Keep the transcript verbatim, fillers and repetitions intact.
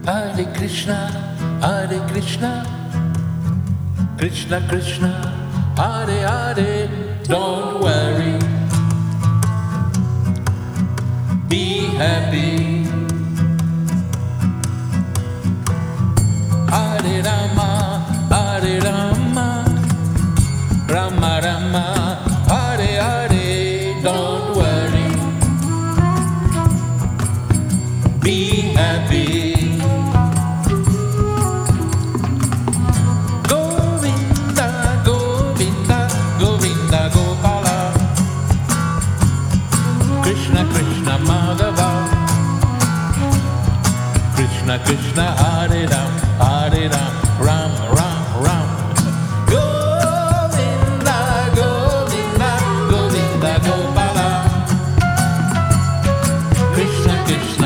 Hare Krishna, Hare Krishna, Krishna Krishna, Hare Hare. Don't worry, be happy. Hare Rama, Hare Rama, Rama Rama, Hare Hare. Don't worry, be happy. Govinda, Govinda, Govinda Gopala, Krishna Krishna Madhava, Krishna Krishna Hare Ram, Hare Ram, Ram Ram Ram. Govinda, Govinda, Govinda Gopala, Krishna Krishna